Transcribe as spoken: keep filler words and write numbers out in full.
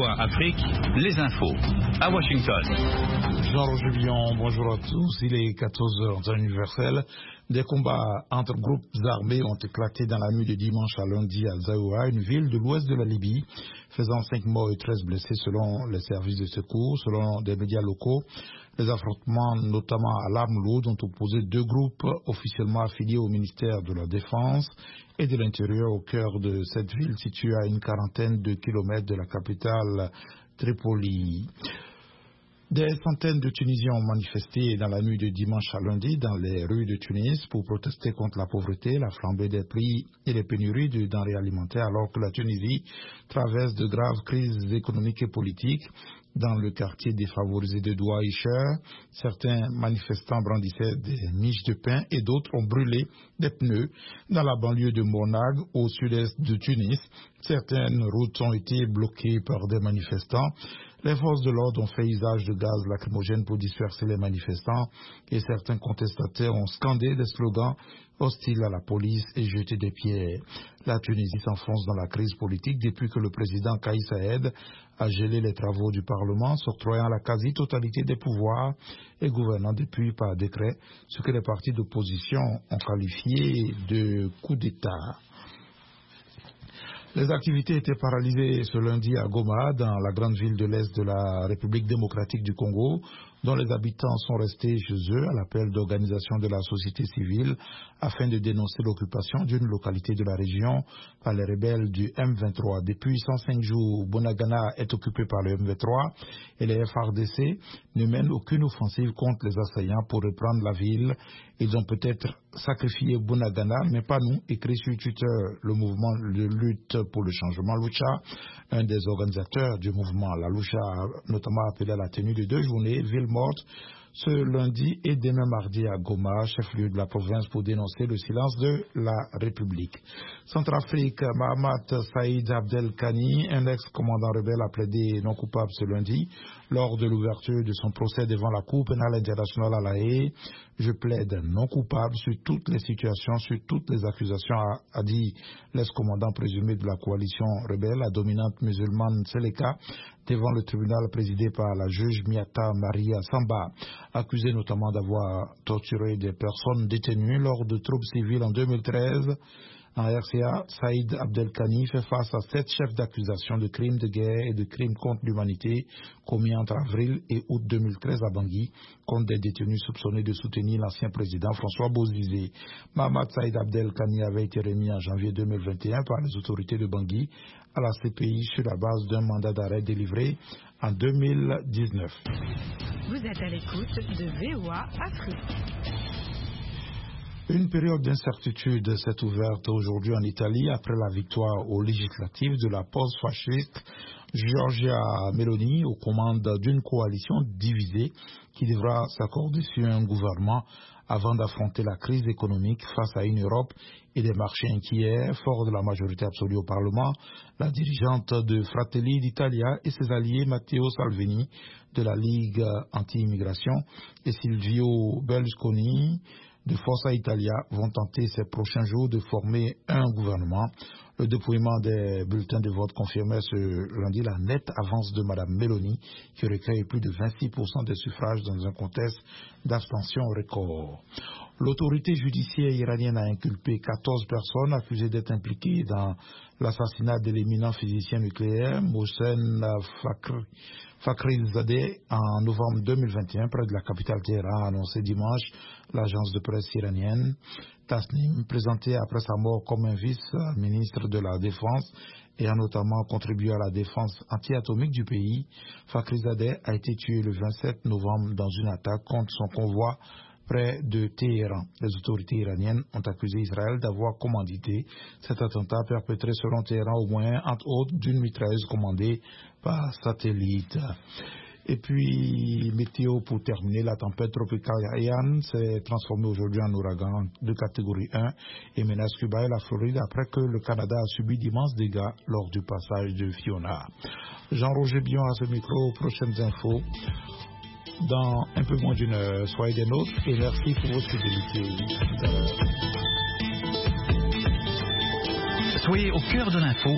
V O A Afrique, les infos, à Washington. Jean-Roger Bion, bonjour à tous. Il est quatorze heures en temps universel. Des combats entre groupes armés ont éclaté dans la nuit de dimanche à lundi à Zaoua, une ville de l'ouest de la Libye, faisant cinq morts et treize blessés selon les services de secours. Selon des médias locaux, les affrontements, notamment à l'arme lourde, ont opposé deux groupes officiellement affiliés au ministère de la Défense et de l'Intérieur au cœur de cette ville située à une quarantaine de kilomètres de la capitale Tripoli. Des centaines de Tunisiens ont manifesté dans la nuit de dimanche à lundi dans les rues de Tunis pour protester contre la pauvreté, la flambée des prix et les pénuries de denrées alimentaires alors que la Tunisie traverse de graves crises économiques et politiques. Dans le quartier défavorisé de Douaïcher, certains manifestants brandissaient des miches de pain et d'autres ont brûlé des pneus. Dans la banlieue de Monag, au sud-est de Tunis, certaines routes ont été bloquées par des manifestants. Les forces de l'ordre ont fait usage de gaz lacrymogène pour disperser les manifestants et certains contestataires ont scandé des slogans hostiles à la police et jeté des pierres. La Tunisie s'enfonce dans la crise politique depuis que le président Kais Saied a gelé les travaux du Parlement, s'octroyant la quasi-totalité des pouvoirs et gouvernant depuis par décret, ce que les partis d'opposition ont qualifié de coup d'État. Les activités étaient paralysées ce lundi à Goma, dans la grande ville de l'Est de la République démocratique du Congo, dont les habitants sont restés chez eux à l'appel d'organisations de la société civile afin de dénoncer l'occupation d'une localité de la région par les rebelles du M vingt-trois. Depuis cent cinq jours, Bunagana est occupé par le M vingt-trois et les F R D C ne mènent aucune offensive contre les assaillants pour reprendre la ville. Ils ont peut-être sacrifié Bunagana, mais pas nous, écrit sur Twitter le mouvement de lutte pour le changement Lucha. Un des organisateurs du mouvement, la Lucha, a notamment appelé à la tenue de deux journées, ville morte, ce lundi et demain mardi à Goma, chef-lieu de la province, pour dénoncer le silence de la République. Centrafrique, Mahamat Saïd Abdelkani, un ex-commandant rebelle, a plaidé non coupable ce lundi lors de l'ouverture de son procès devant la Cour pénale internationale à La Haye. Je plaide non coupable sur toutes les situations, sur toutes les accusations, a, a dit l'ex-commandant présumé de la coalition rebelle, la dominante musulmane Seleka, devant le tribunal présidé par la juge Miata Maria Samba, accusé notamment d'avoir torturé des personnes détenues lors de troubles civils en deux mille treize. En R C A, Saïd Abdelkani fait face à sept chefs d'accusation de crimes de guerre et de crimes contre l'humanité commis entre avril et août deux mille treize à Bangui contre des détenus soupçonnés de soutenir l'ancien président François Bozizé. Mahamat Saïd Abdelkani avait été remis en janvier deux mille vingt et un par les autorités de Bangui à la C P I sur la base d'un mandat d'arrêt délivré en deux mille dix-neuf. Vous êtes à l'écoute de V O A Afrique. Une période d'incertitude s'est ouverte aujourd'hui en Italie après la victoire aux législatives de la post-fasciste Giorgia Meloni aux commandes d'une coalition divisée qui devra s'accorder sur un gouvernement avant d'affronter la crise économique face à une Europe et des marchés inquiets. Fort de la majorité absolue au Parlement, la dirigeante de Fratelli d'Italia et ses alliés Matteo Salvini de la Ligue anti-immigration et Silvio Berlusconi de Forza Italia vont tenter ces prochains jours de former un gouvernement. Le dépouillement des bulletins de vote confirmait ce lundi la nette avance de Mme Meloni, qui recueille plus de vingt-six pour cent des suffrages dans un contexte d'abstention record. L'autorité judiciaire iranienne a inculpé quatorze personnes accusées d'être impliquées dans l'assassinat de l'éminent physicien nucléaire Mohsen Fakhri. Fakhrizadeh en novembre deux mille vingt et un près de la capitale Téhéran, a annoncé dimanche l'agence de presse iranienne Tasnim, présenté après sa mort comme un vice-ministre de la Défense et a notamment contribué à la défense anti-atomique du pays. Fakhrizadeh a été tué le vingt-sept novembre dans une attaque contre son convoi près de Téhéran. Les autorités iraniennes ont accusé Israël d'avoir commandité cet attentat perpétré selon Téhéran au moins, entre autres, d'une mitrailleuse commandée par satellite. Et puis, météo pour terminer, la tempête tropicale Ian s'est transformée aujourd'hui en ouragan de catégorie un et menace Cuba et la Floride après que le Canada a subi d'immenses dégâts lors du passage de Fiona. Jean-Roger Bion à ce micro, prochaines infos dans un peu moins d'une heure. Soyez des nôtres et merci pour votre fidélité. Soyez au cœur de l'info